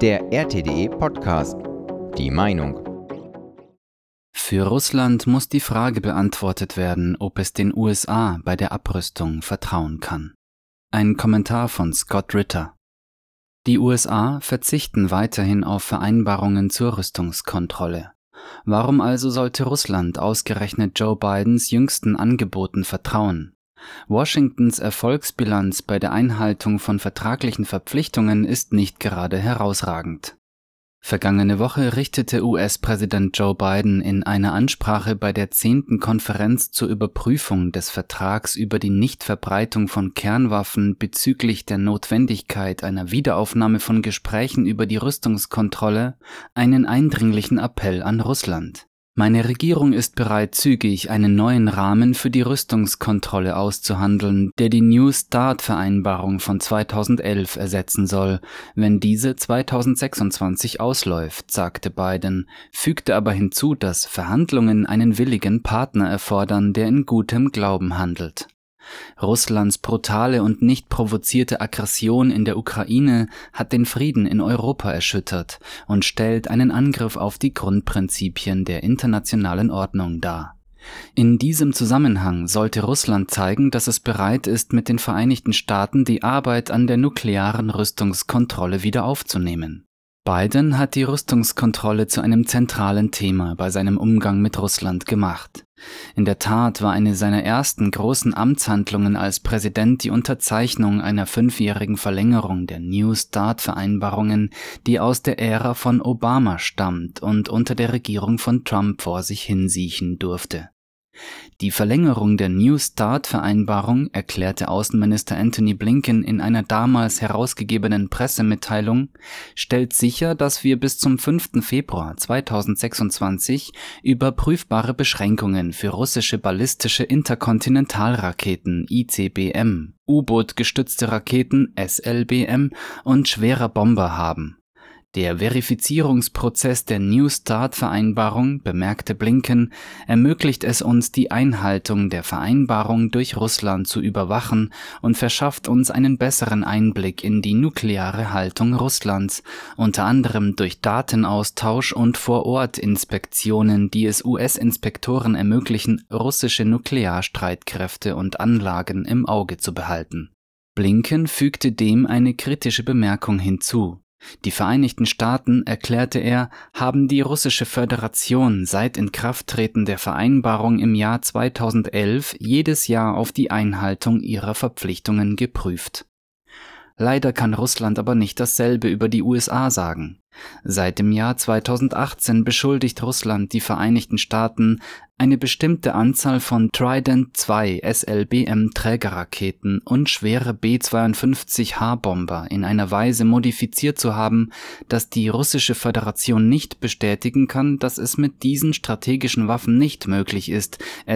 Der RTDE Podcast. Die Meinung. Für Russland muss die Frage beantwortet werden, ob es den USA bei der Abrüstung vertrauen kann. Ein Kommentar von Scott Ritter. Die USA verzichten weiterhin auf Vereinbarungen zur Rüstungskontrolle. Warum also sollte Russland ausgerechnet Joe Bidens jüngsten Angeboten vertrauen? Washingtons Erfolgsbilanz bei der Einhaltung von vertraglichen Verpflichtungen ist nicht gerade herausragend. Vergangene Woche richtete US-Präsident Joe Biden in einer Ansprache bei der 10. Konferenz zur Überprüfung des Vertrags über die Nichtverbreitung von Kernwaffen bezüglich der Notwendigkeit einer Wiederaufnahme von Gesprächen über die Rüstungskontrolle einen eindringlichen Appell an Russland. Meine Regierung ist bereit, zügig einen neuen Rahmen für die Rüstungskontrolle auszuhandeln, der die New START-Vereinbarung von 2011 ersetzen soll, wenn diese 2026 ausläuft, sagte Biden, fügte aber hinzu, dass Verhandlungen einen willigen Partner erfordern, der in gutem Glauben handelt. Russlands brutale und nicht provozierte Aggression in der Ukraine hat den Frieden in Europa erschüttert und stellt einen Angriff auf die Grundprinzipien der internationalen Ordnung dar. In diesem Zusammenhang sollte Russland zeigen, dass es bereit ist, mit den Vereinigten Staaten die Arbeit an der nuklearen Rüstungskontrolle wieder aufzunehmen. Biden hat die Rüstungskontrolle zu einem zentralen Thema bei seinem Umgang mit Russland gemacht. In der Tat war eine seiner ersten großen Amtshandlungen als Präsident die Unterzeichnung einer 5-jährigen Verlängerung der New START-Vereinbarungen, die aus der Ära von Obama stammt und unter der Regierung von Trump vor sich hinsiechen durfte. Die Verlängerung der New START-Vereinbarung, erklärte Außenminister Antony Blinken in einer damals herausgegebenen Pressemitteilung, stellt sicher, dass wir bis zum 5. Februar 2026 überprüfbare Beschränkungen für russische ballistische Interkontinentalraketen ICBM, U-Boot-gestützte Raketen SLBM und schwerer Bomber haben. Der Verifizierungsprozess der New START-Vereinbarung, bemerkte Blinken, ermöglicht es uns, die Einhaltung der Vereinbarung durch Russland zu überwachen und verschafft uns einen besseren Einblick in die nukleare Haltung Russlands, unter anderem durch Datenaustausch und Vor-Ort-Inspektionen, die es US-Inspektoren ermöglichen, russische Nuklearstreitkräfte und Anlagen im Auge zu behalten. Blinken fügte dem eine kritische Bemerkung hinzu. Die Vereinigten Staaten, erklärte er, haben die Russische Föderation seit Inkrafttreten der Vereinbarung im Jahr 2011 jedes Jahr auf die Einhaltung ihrer Verpflichtungen geprüft. Leider kann Russland aber nicht dasselbe über die USA sagen. Seit dem Jahr 2018 beschuldigt Russland die Vereinigten Staaten, eine bestimmte Anzahl von Trident II SLBM-Trägerraketen und schwere B-52H-Bomber in einer Weise modifiziert zu haben, dass die Russische Föderation nicht bestätigen kann, dass es mit diesen strategischen Waffen nicht möglich ist,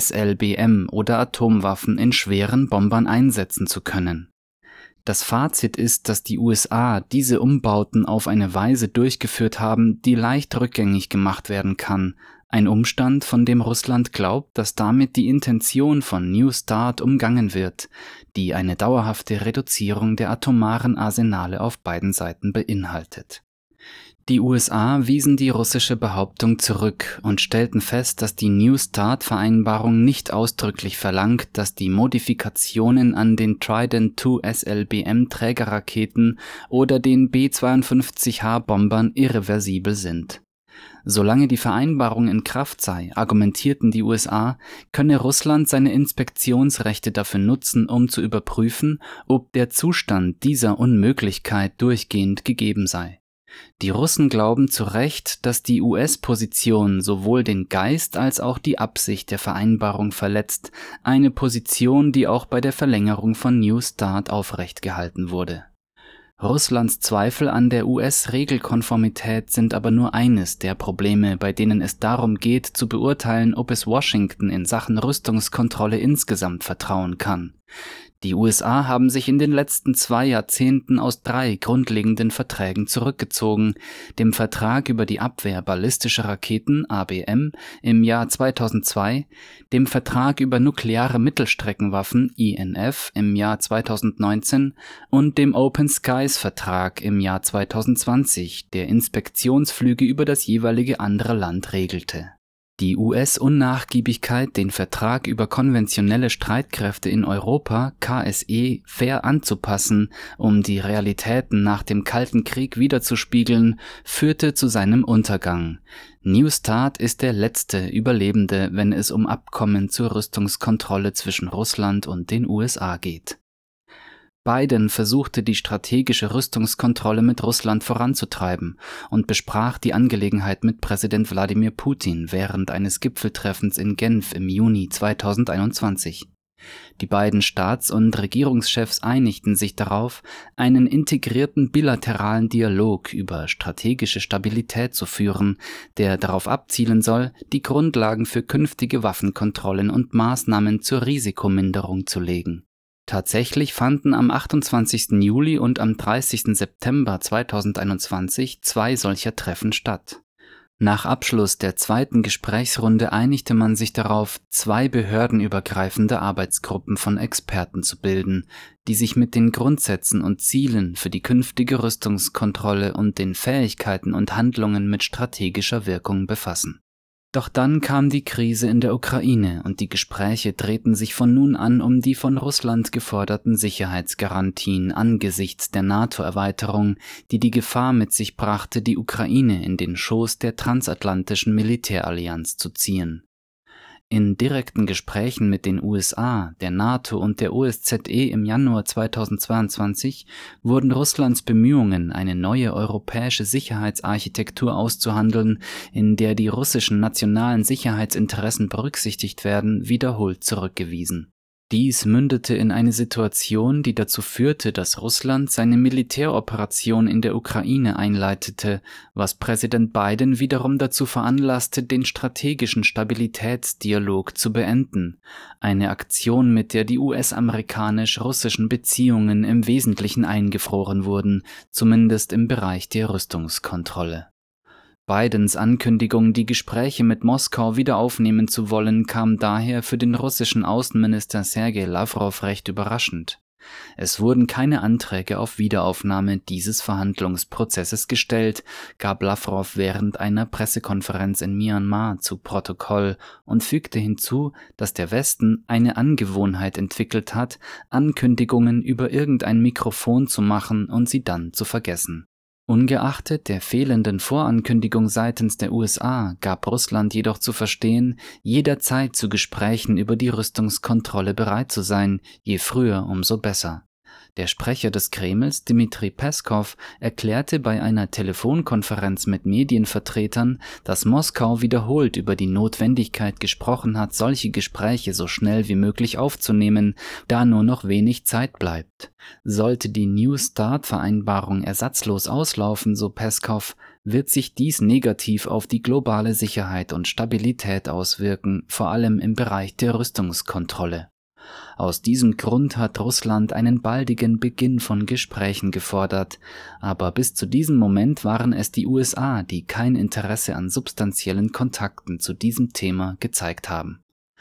SLBM oder Atomwaffen in schweren Bombern einsetzen zu können. Das Fazit ist, dass die USA diese Umbauten auf eine Weise durchgeführt haben, die leicht rückgängig gemacht werden kann, ein Umstand, von dem Russland glaubt, dass damit die Intention von New START umgangen wird, die eine dauerhafte Reduzierung der atomaren Arsenale auf beiden Seiten beinhaltet. Die USA wiesen die russische Behauptung zurück und stellten fest, dass die New START-Vereinbarung nicht ausdrücklich verlangt, dass die Modifikationen an den Trident II SLBM-Trägerraketen oder den B-52H-Bombern irreversibel sind. Solange die Vereinbarung in Kraft sei, argumentierten die USA, könne Russland seine Inspektionsrechte dafür nutzen, um zu überprüfen, ob der Zustand dieser Unmöglichkeit durchgehend gegeben sei. Die Russen glauben zu Recht, dass die US-Position sowohl den Geist als auch die Absicht der Vereinbarung verletzt, eine Position, die auch bei der Verlängerung von New START aufrechtgehalten wurde. Russlands Zweifel an der US-Regelkonformität sind aber nur eines der Probleme, bei denen es darum geht, zu beurteilen, ob es Washington in Sachen Rüstungskontrolle insgesamt vertrauen kann. Die USA haben sich in den letzten 2 Jahrzehnten aus 3 grundlegenden Verträgen zurückgezogen: dem Vertrag über die Abwehr ballistischer Raketen ABM im Jahr 2002, dem Vertrag über nukleare Mittelstreckenwaffen INF im Jahr 2019 und dem Open Skies Vertrag im Jahr 2020, der Inspektionsflüge über das jeweilige andere Land regelte. Die US-Unnachgiebigkeit, den Vertrag über konventionelle Streitkräfte in Europa KSE fair anzupassen, um die Realitäten nach dem Kalten Krieg widerzuspiegeln, führte zu seinem Untergang. New START ist der letzte Überlebende, wenn es um Abkommen zur Rüstungskontrolle zwischen Russland und den USA geht. Biden versuchte, die strategische Rüstungskontrolle mit Russland voranzutreiben und besprach die Angelegenheit mit Präsident Wladimir Putin während eines Gipfeltreffens in Genf im Juni 2021. Die beiden Staats- und Regierungschefs einigten sich darauf, einen integrierten bilateralen Dialog über strategische Stabilität zu führen, der darauf abzielen soll, die Grundlagen für künftige Waffenkontrollen und Maßnahmen zur Risikominderung zu legen. Tatsächlich fanden am 28. Juli und am 30. September 2021 2 solcher Treffen statt. Nach Abschluss der 2. Gesprächsrunde einigte man sich darauf, 2 behördenübergreifende Arbeitsgruppen von Experten zu bilden, die sich mit den Grundsätzen und Zielen für die künftige Rüstungskontrolle und den Fähigkeiten und Handlungen mit strategischer Wirkung befassen. Doch dann kam die Krise in der Ukraine und die Gespräche drehten sich von nun an um die von Russland geforderten Sicherheitsgarantien angesichts der NATO-Erweiterung, die die Gefahr mit sich brachte, die Ukraine in den Schoß der transatlantischen Militärallianz zu ziehen. In direkten Gesprächen mit den USA, der NATO und der OSZE im Januar 2022 wurden Russlands Bemühungen, eine neue europäische Sicherheitsarchitektur auszuhandeln, in der die russischen nationalen Sicherheitsinteressen berücksichtigt werden, wiederholt zurückgewiesen. Dies mündete in eine Situation, die dazu führte, dass Russland seine Militäroperation in der Ukraine einleitete, was Präsident Biden wiederum dazu veranlasste, den strategischen Stabilitätsdialog zu beenden, eine Aktion, mit der die US-amerikanisch-russischen Beziehungen im Wesentlichen eingefroren wurden, zumindest im Bereich der Rüstungskontrolle. Bidens Ankündigung, die Gespräche mit Moskau wieder aufnehmen zu wollen, kam daher für den russischen Außenminister Sergei Lavrov recht überraschend. Es wurden keine Anträge auf Wiederaufnahme dieses Verhandlungsprozesses gestellt, gab Lavrov während einer Pressekonferenz in Myanmar zu Protokoll und fügte hinzu, dass der Westen eine Angewohnheit entwickelt hat, Ankündigungen über irgendein Mikrofon zu machen und sie dann zu vergessen. Ungeachtet der fehlenden Vorankündigung seitens der USA gab Russland jedoch zu verstehen, jederzeit zu Gesprächen über die Rüstungskontrolle bereit zu sein, je früher umso besser. Der Sprecher des Kremls, Dmitri Peskov, erklärte bei einer Telefonkonferenz mit Medienvertretern, dass Moskau wiederholt über die Notwendigkeit gesprochen hat, solche Gespräche so schnell wie möglich aufzunehmen, da nur noch wenig Zeit bleibt. Sollte die New START-Vereinbarung ersatzlos auslaufen, so Peskov, wird sich dies negativ auf die globale Sicherheit und Stabilität auswirken, vor allem im Bereich der Rüstungskontrolle. Aus diesem Grund hat Russland einen baldigen Beginn von Gesprächen gefordert, aber bis zu diesem Moment waren es die USA, die kein Interesse an substanziellen Kontakten zu diesem Thema gezeigt haben.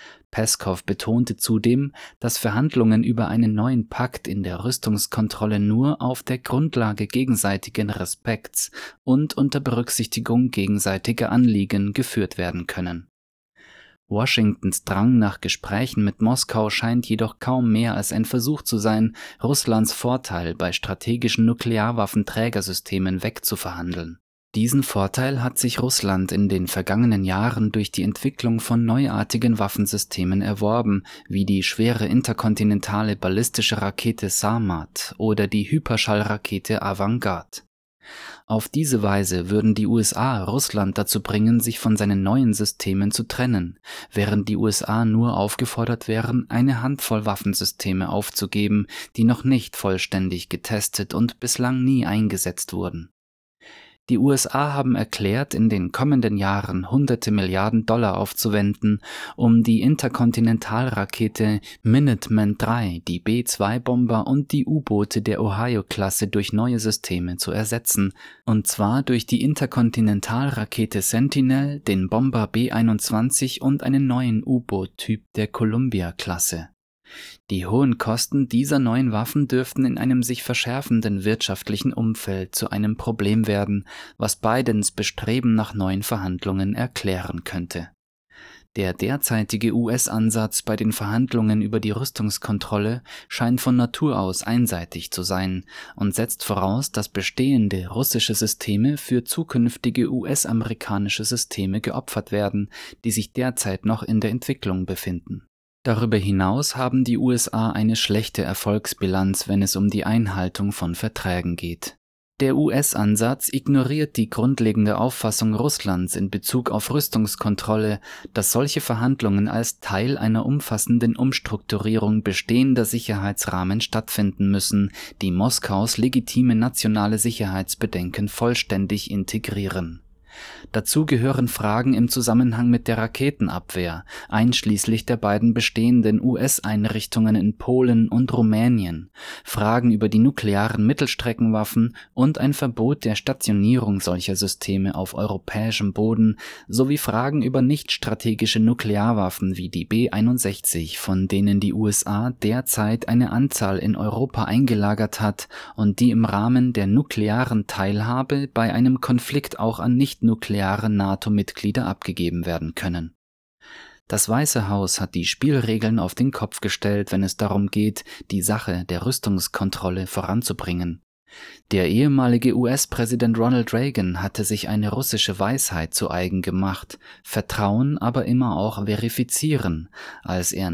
Peskov betonte zudem, dass Verhandlungen über einen neuen Pakt in der Rüstungskontrolle nur auf der Grundlage gegenseitigen Respekts und unter Berücksichtigung gegenseitiger Anliegen geführt werden können. Washingtons Drang nach Gesprächen mit Moskau scheint jedoch kaum mehr als ein Versuch zu sein, Russlands Vorteil bei strategischen Nuklearwaffenträgersystemen wegzuverhandeln. Diesen Vorteil hat sich Russland in den vergangenen Jahren durch die Entwicklung von neuartigen Waffensystemen erworben, wie die schwere interkontinentale ballistische Rakete Sarmat oder die Hyperschallrakete Avangard. Auf diese Weise würden die USA Russland dazu bringen, sich von seinen neuen Systemen zu trennen, während die USA nur aufgefordert wären, eine Handvoll Waffensysteme aufzugeben, die noch nicht vollständig getestet und bislang nie eingesetzt wurden. Die USA haben erklärt, in den kommenden Jahren hunderte Milliarden Dollar aufzuwenden, um die Interkontinentalrakete Minuteman III, die B-2-Bomber und die U-Boote der Ohio-Klasse durch neue Systeme zu ersetzen, und zwar durch die Interkontinentalrakete Sentinel, den Bomber B-21 und einen neuen U-Boot-Typ der Columbia-Klasse. Die hohen Kosten dieser neuen Waffen dürften in einem sich verschärfenden wirtschaftlichen Umfeld zu einem Problem werden, was Bidens Bestreben nach neuen Verhandlungen erklären könnte. Der derzeitige US-Ansatz bei den Verhandlungen über die Rüstungskontrolle scheint von Natur aus einseitig zu sein und setzt voraus, dass bestehende russische Systeme für zukünftige US-amerikanische Systeme geopfert werden, die sich derzeit noch in der Entwicklung befinden. Darüber hinaus haben die USA eine schlechte Erfolgsbilanz, wenn es um die Einhaltung von Verträgen geht. Der US-Ansatz ignoriert die grundlegende Auffassung Russlands in Bezug auf Rüstungskontrolle, dass solche Verhandlungen als Teil einer umfassenden Umstrukturierung bestehender Sicherheitsrahmen stattfinden müssen, die Moskaus legitime nationale Sicherheitsbedenken vollständig integrieren. Dazu gehören Fragen im Zusammenhang mit der Raketenabwehr, einschließlich der beiden bestehenden US-Einrichtungen in Polen und Rumänien, Fragen über die nuklearen Mittelstreckenwaffen und ein Verbot der Stationierung solcher Systeme auf europäischem Boden sowie Fragen über nicht-strategische Nuklearwaffen wie die B-61, von denen die USA derzeit eine Anzahl in Europa eingelagert hat und die im Rahmen der nuklearen Teilhabe bei einem Konflikt auch an nicht-nukleare NATO-Mitglieder abgegeben werden können. Das Weiße Haus hat die Spielregeln auf den Kopf gestellt, wenn es darum geht, die Sache der Rüstungskontrolle voranzubringen. Der ehemalige US-Präsident Ronald Reagan hatte sich eine russische Weisheit zu eigen gemacht, Vertrauen aber immer auch verifizieren, als er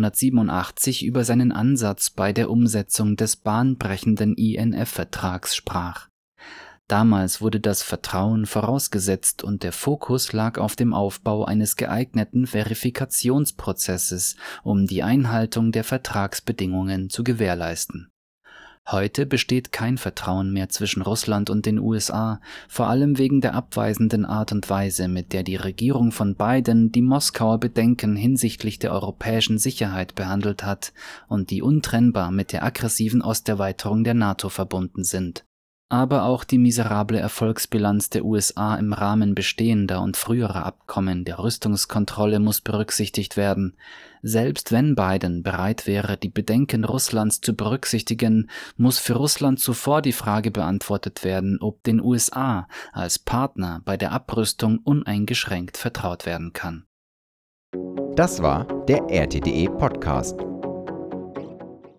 1987 über seinen Ansatz bei der Umsetzung des bahnbrechenden INF-Vertrags sprach. Damals wurde das Vertrauen vorausgesetzt und der Fokus lag auf dem Aufbau eines geeigneten Verifikationsprozesses, um die Einhaltung der Vertragsbedingungen zu gewährleisten. Heute besteht kein Vertrauen mehr zwischen Russland und den USA, vor allem wegen der abweisenden Art und Weise, mit der die Regierung von Biden die Moskauer Bedenken hinsichtlich der europäischen Sicherheit behandelt hat und die untrennbar mit der aggressiven Osterweiterung der NATO verbunden sind. Aber auch die miserable Erfolgsbilanz der USA im Rahmen bestehender und früherer Abkommen der Rüstungskontrolle muss berücksichtigt werden. Selbst wenn Biden bereit wäre, die Bedenken Russlands zu berücksichtigen, muss für Russland zuvor die Frage beantwortet werden, ob den USA als Partner bei der Abrüstung uneingeschränkt vertraut werden kann. Das war der RTDE Podcast.